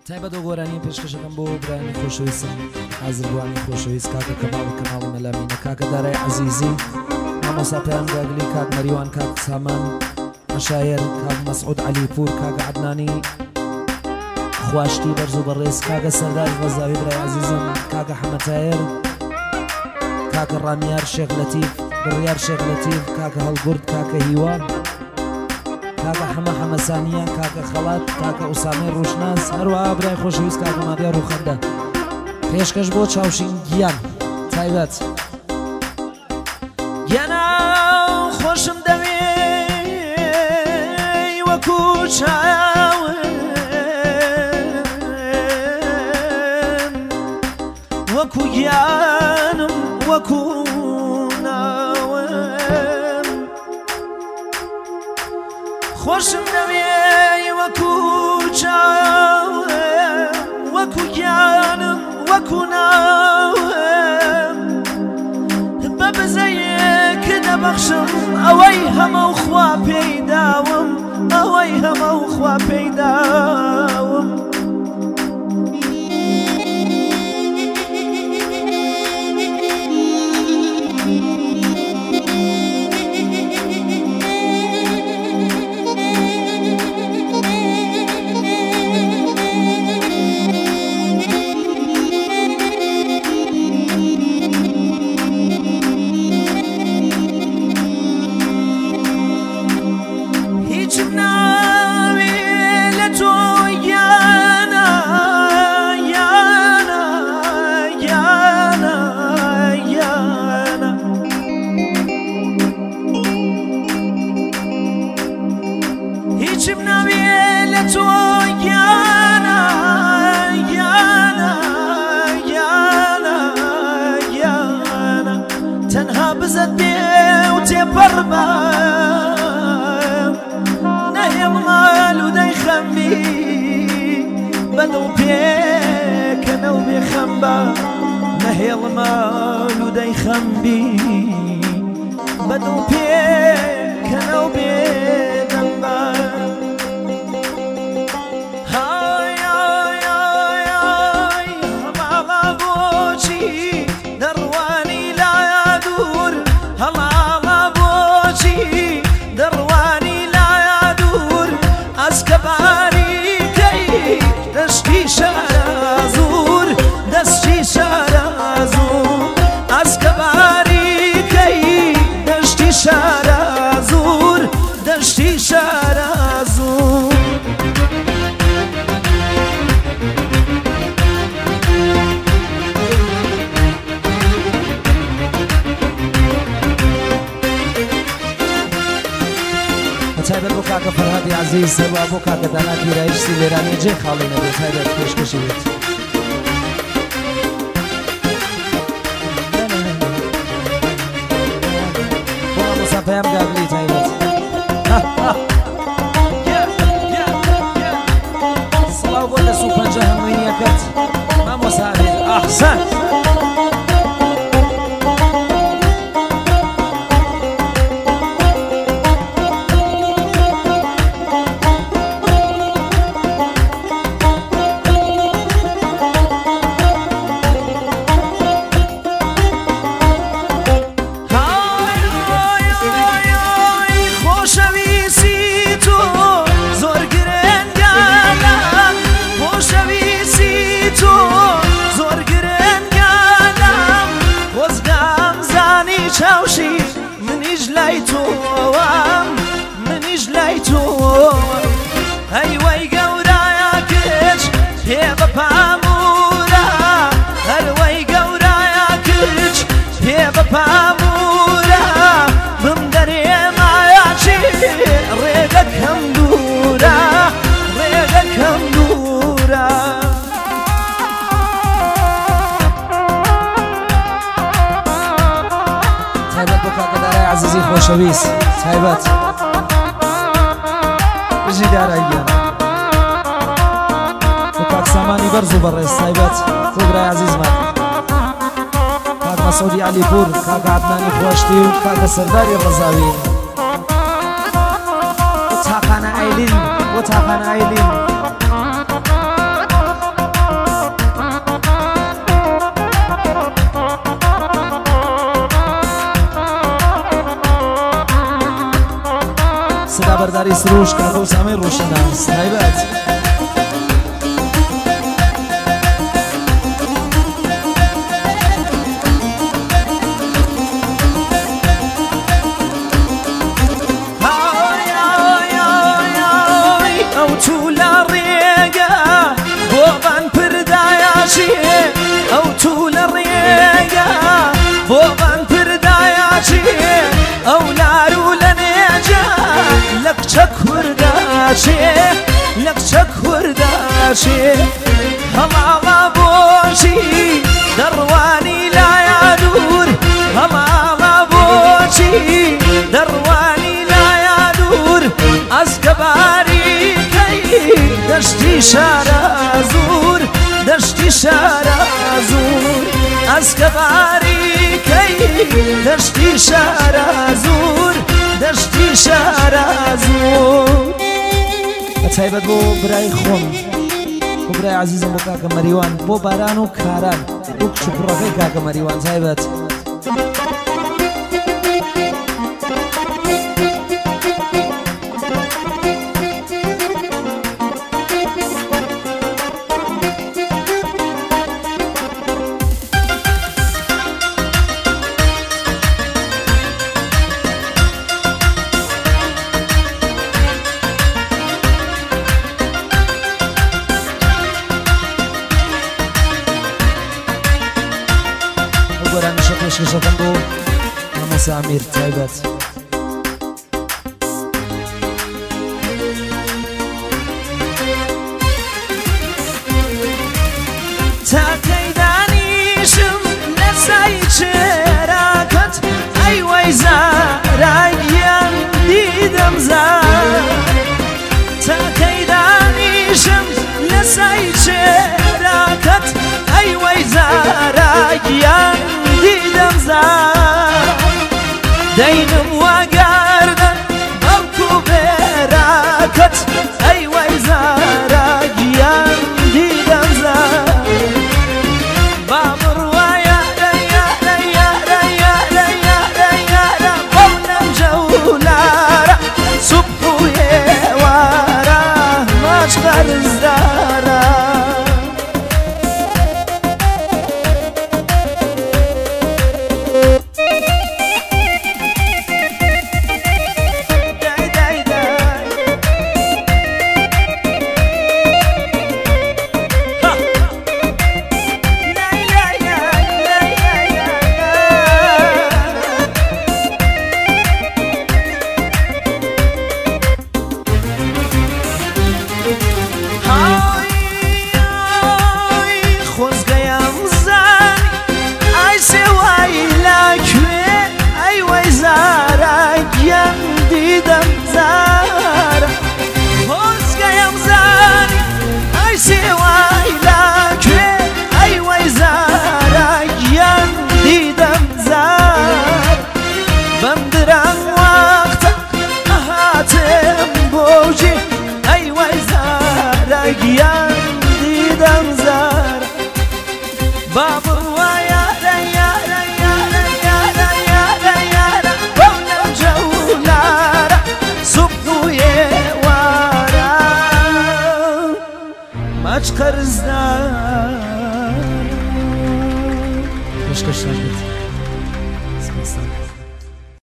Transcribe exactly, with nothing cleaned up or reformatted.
تایبەت و گۆرانی پێشکەشەکەم بۆ برایانی خۆشەویستم حاضر بووانی خۆشەویست کاکە کەماڵ کەماڵی مەلامینە کاکە دارای عەزیزی مامۆستا پەیام گاگلی کاک مەریوان کاک سامان مەشایر کاک مەسعود عەلیپور کاکە عەدنانی خواشتی بەرز و بەڕێز کاکە سەردار ڕەزاوی برای عەزیزم کاکە حەمەتایر کاکە ڕامیار شێخ لەتیف بڕیار شێخ لەتیف کاکە هەڵگورد کاکە هیوا کاکە حەمە حەمەسانیە کاکە خەڵات کاکە ئوسامەی ڕوشناس هەروەها برای خۆشەویست کاکە مادیار ڕووخەندە پێشکەش بۆ چاوشین گیان تایبەت گیانە خۆشم دەوێ وەکو چاون وەکو گیانم وەکو ناون خۆشم دەوێ وەکو چاون وەکو گیانم وەکو ناون بە بزەیەک دەبەخشم ئەوەی هەموو خوا پێیداوم ئەوەی هەموو خوا پێیداوم سەروا بۆ کاکە دانا پیرایشتی لێرانی جێ خاڵی نەبێت تایبەت پێشکەشی بێت بۆ مامۆستا پەیام گاگلی تایبەت سڵاو بۆ دەست و پەنجە هەمووینیەکەت مامۆستا عەبید ئەحسەن خۆشەویست تایبەت بژی داراییە بۆ کاک سامانی بەرز و بەڕێز تایبەت بۆ برای عەزیزمان کاک مەسعودی عەلیپور کاک عەدنانی خواشتی و کاکە سەرداری ڕەزاوی بۆ تاقانە ئایلین بۆ تاقانە ئایلین خبرداری سروش کاکو سامی روشناس تایبەت ئەو تو لە ڕێگە بۆ بان پردایاشی ئەو تو لە ڕێگە بۆ بان پردایاشی ئەو لارو لە نێجە لە کچە کورداشێ لە کچە کورداشێ هەماڵا بۆچی دەڕوانی لایە دوور هەماڵا بۆچی دەڕوانی لایە دوور ئەسکەباری دشتی شارە زور دشتی شارە زور ئەسکەباری کەی دشتی شارە زور دشتی شارە زور تایبەت بۆ برای خۆم بۆ برای عزیزم بۆ کاکە مەریوان بۆ باران و کاران بۆ کچ و کوڕەکەی کاکە مەریوان تایبەت گۆرانیشە پێشکەشەکەم بۆ مامۆستا ئەمیر تایبەت تاکەی دانیشم لە سای چێراکەت ئەی وەی زاراگیان دیدەم زار تاکەی دانیشم لە سای چێراکەت ئەی وەی زاراگیان دیدەم زار دەینم واگەردن بەڵکو بێراکەت ئەی وەی زاراگیان دیدەم زار با بڕوا یارە یارە یارە یارە یارە یارە بەو نەمجە و لارە سوبح و ئێوارە ماچ قەرزدارە گیان دیدم زار بابر و یارە یارە یارە یارە یارە یارە بەو نەمجە و لارە سوبح و ئێوارە ماچ قەرزدار پێشکەش ناکرێت سپاس.